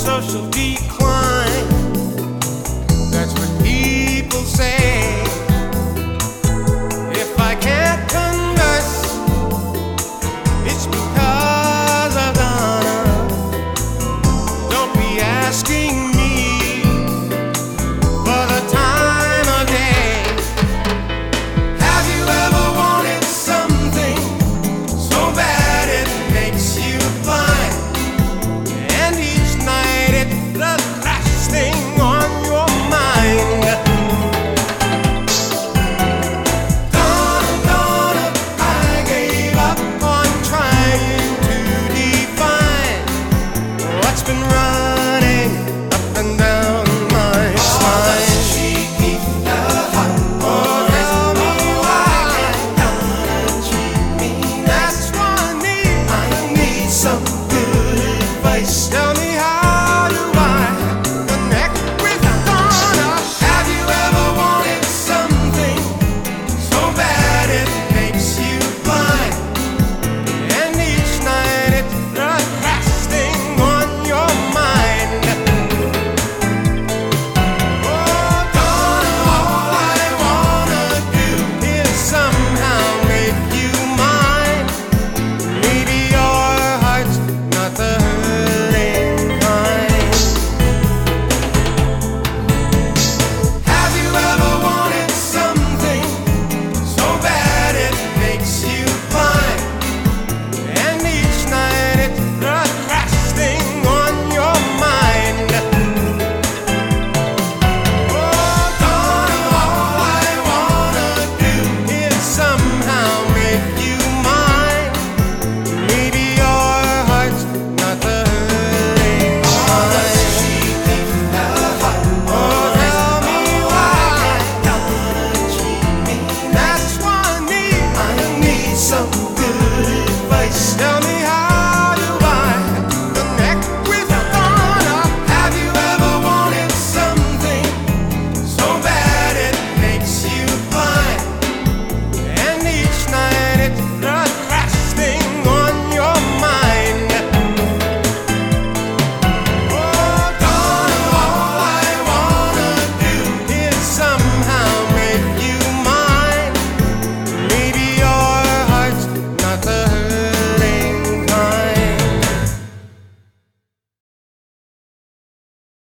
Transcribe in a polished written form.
social decline. That's what people say. If I can't converse, it's because of Donna. Don't be asking me for the time of day. Have you ever wanted something so bad it makes you blind? And each night it's the last thing on your mind. Donna, I gave up on trying to define what's been running up and down my spine. Oh, tell me why Donna treat me. That's what I need. I need some good advice. Tell me